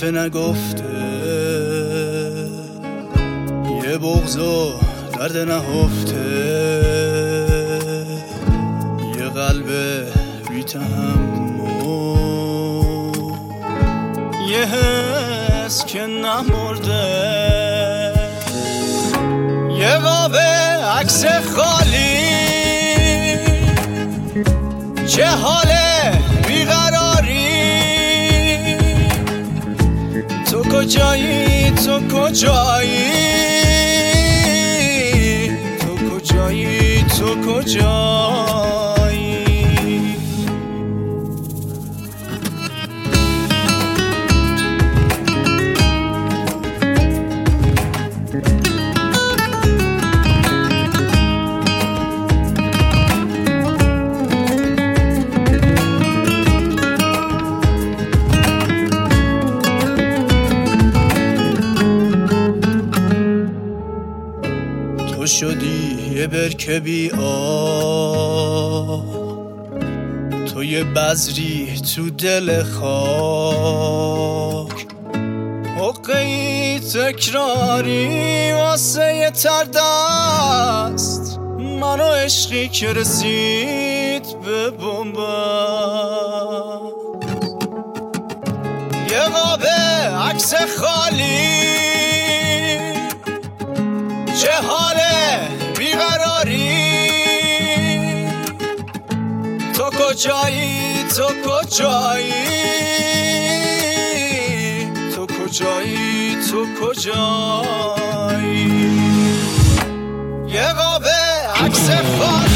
حرف نگفته، یه بغض و درد نهفته، یه قلب بی تحمل، یه حس که نمرده، یه قاب عکس خالی، چه حال بیقراری. تو کجایی، تو کجایی، تو کجایی، تو کجایی. تو شدی یه برکه بی آب، تو یه بذری تو دل خاک، حقه‌ای تکراری واسه یه تردست، منو عشقی که رسید به بنبست. یه قاب عکس خالی، چه حال بیقراری. تو کجایی، تو کجایی، تو کجایی، تو کجایی. یه قاب عکس خالی.